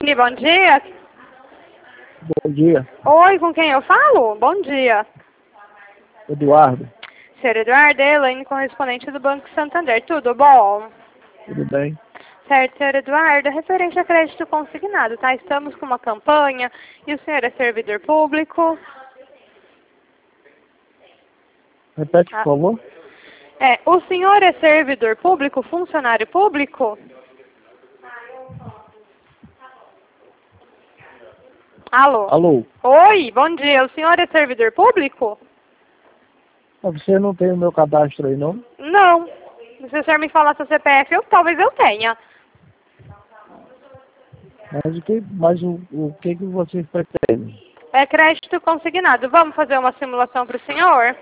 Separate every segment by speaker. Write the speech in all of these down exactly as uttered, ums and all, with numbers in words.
Speaker 1: E bom dia.
Speaker 2: Bom dia,
Speaker 1: Oi, com quem eu falo? Bom dia.
Speaker 2: Eduardo.
Speaker 1: Senhor Eduardo, é Elaine, correspondente do Banco Santander. Tudo bom?
Speaker 2: Tudo bem?
Speaker 1: Certo, senhor Eduardo, referente a crédito consignado, tá? Estamos com uma campanha e o senhor é servidor público.
Speaker 2: Repete, por
Speaker 1: Ah,
Speaker 2: favor.
Speaker 1: é, o senhor é servidor público, funcionário público? Alô?
Speaker 2: Alô?
Speaker 1: Oi, bom dia. O senhor é servidor público?
Speaker 2: Ah, Você não tem o meu cadastro aí, não?
Speaker 1: Não. Se o senhor me falar seu C P F, eu, talvez eu tenha.
Speaker 2: Mas o que, mas o, o que, que vocês pretendem?
Speaker 1: É crédito consignado. Vamos fazer uma simulação para o senhor?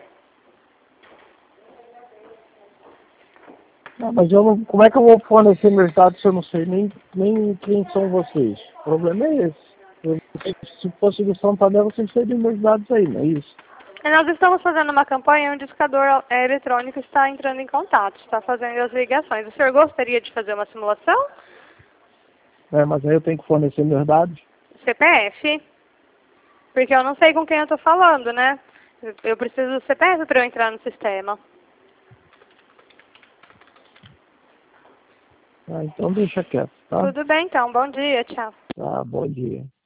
Speaker 2: Ah, mas eu não, como é que eu vou fornecer meus dados se eu não sei nem, nem quem são vocês? O problema é esse. Eu, se fosse do Santander, vocês teriam meus dados aí, não é isso?
Speaker 1: E nós estamos fazendo uma campanha onde o discador eh, eletrônico está entrando em contato, está fazendo as ligações. O senhor gostaria de fazer uma simulação?
Speaker 2: É, mas aí eu tenho que fornecer meus dados.
Speaker 1: C P F? Porque eu não sei com quem eu estou falando, né? Eu- Eu preciso do C P F para eu entrar no sistema.
Speaker 2: Ah, então deixa quieto, tá?
Speaker 1: Tudo bem, então. Bom dia. Tchau.
Speaker 2: Tá, bom dia.